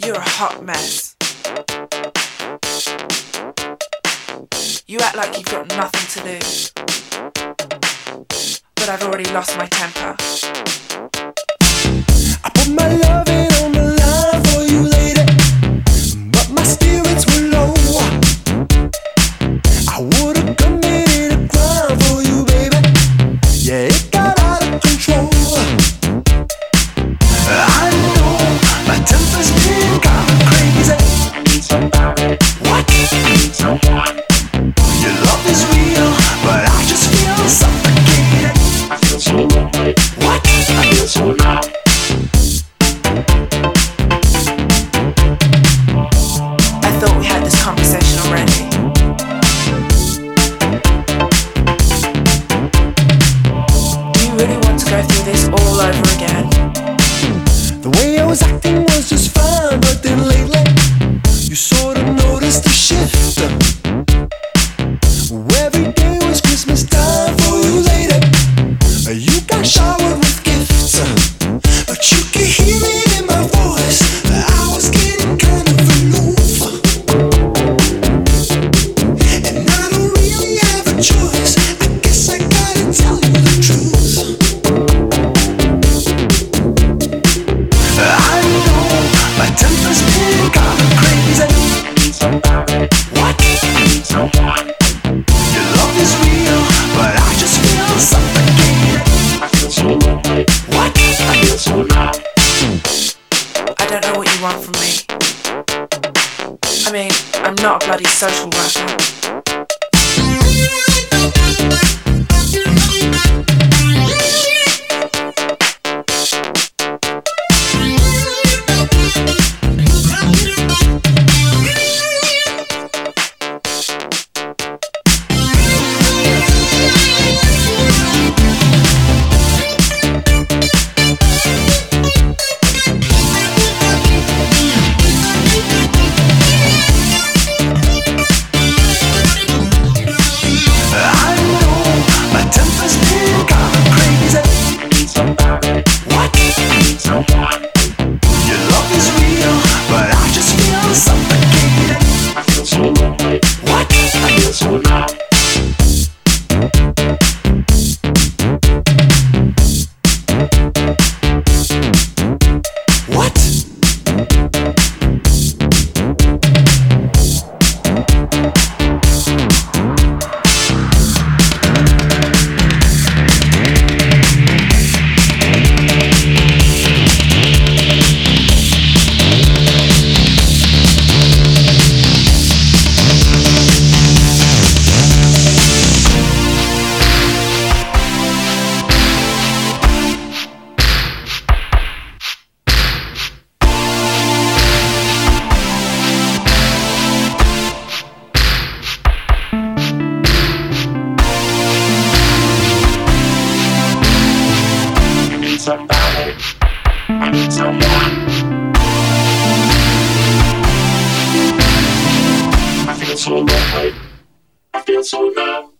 You're a hot mess. You act like you've got nothing to lose, but I've already lost my temper. I put my loving on the line for you, lady, but my spirits were low. I would've committed a crime for you, baby. Yeah, it got out of control. I know my temper's been kinda crazy. I need somebody. What? I need someone. Your love is real, but I just feel suffocated. I feel so lonely. What? I feel so loud. I thought we had this conversation already. Do you really want to go through this all over again? The way I was acting was just fine, but then lately you sort of noticed a shift. Every day was Christmas time for you, lady. You got showered with gifts, but you could hear it in my voice. I was getting kind of aloof, and I don't really have a choice. I guess I gotta tell you the truth. I know my temper's been kinda crazy. I need somebody. What? I need someone. Your love is real, but I just feel suffocated. I feel so lonely. What? I feel so loud. I don't know what you want from me. I mean, I'm not a bloody social worker. Somebody. I need someone. I feel so lonely. I feel so low.